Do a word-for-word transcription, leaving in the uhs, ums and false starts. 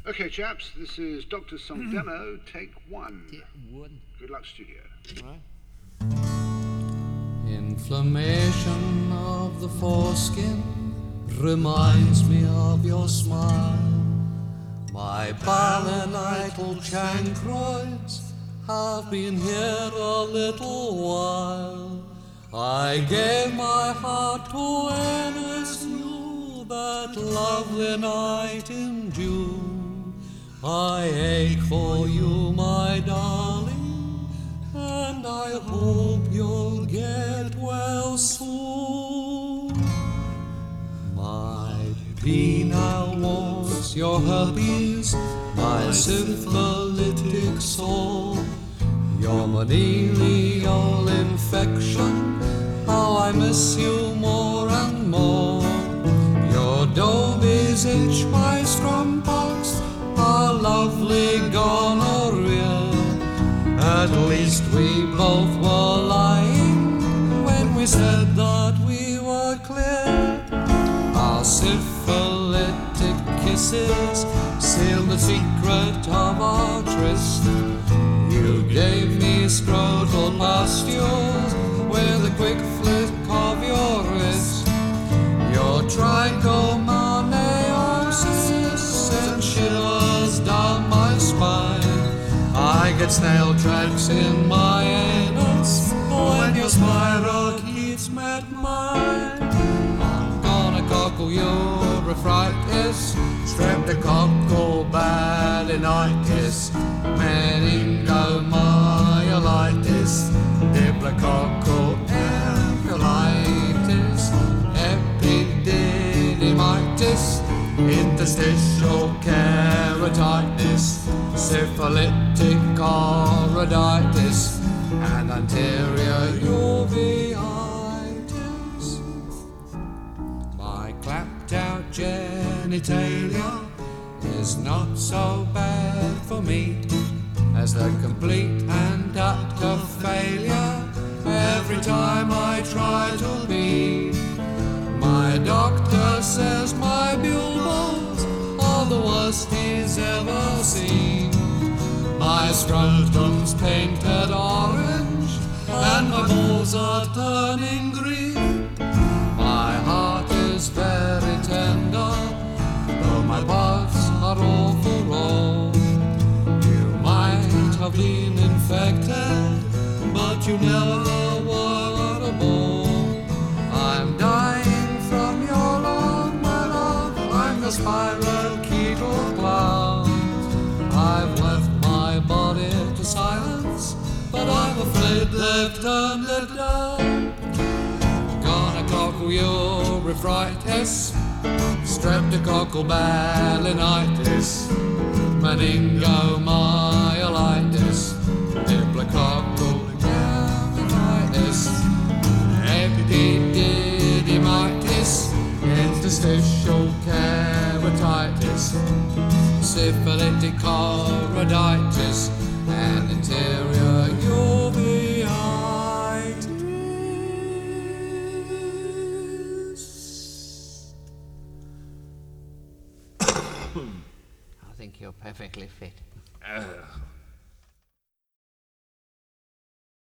Okay, chaps, this is Doctor's Song Demo, take one. Take one. Good luck, studio. Right. Inflammation of the foreskin reminds me of your smile. My balanital chancroids have been here a little while. I gave my heart to Ennis New that lovely night in June. I ache for you, my darling, and I hope you'll get well soon. My penile warts, your herpes, my syphilitic sore, your venereal infection, how I miss you more and more. Your dobies itch, my strumpox, our lovely gonorrhea. At least we both were lying when we said that we were clear. Our syphilitic kisses sealed the secret of our tryst. You gave me scrotal pustules with a quick flick of your wrist. Your trichomoniasis sent shivers down my spine. I get snail tracks in my anus when your spirochetes met mine. I'm gonna cockle your nephritis, streptococcal balanitis, meningomyelitis, diplococcal ampulitis, epididymitis, interstitial keratitis, syphilitic choroiditis, and anterior uveitis. My clapped out genitalia is not so bad for me as the complete and utter failure every time I try to be. My doctor says my bulbos are the worst he's ever seen. My scrotum's painted orange and my balls are turning green. My heart is very tender, though my parts are all for all. You might have been infected, but you never were a ball. I'm dying from your love, my love. I'm the spirochetal cloud. I've left my body to silence, but I'm afraid they've turned it down. Gonna cockle your nephritis, streptococcal balanitis, meningomyelitis, diplococcal ampulitis, epididymitis, interstitial keratitis, syphilitic choroiditis, and anterior uveitis. I think you're perfectly fit. Uh.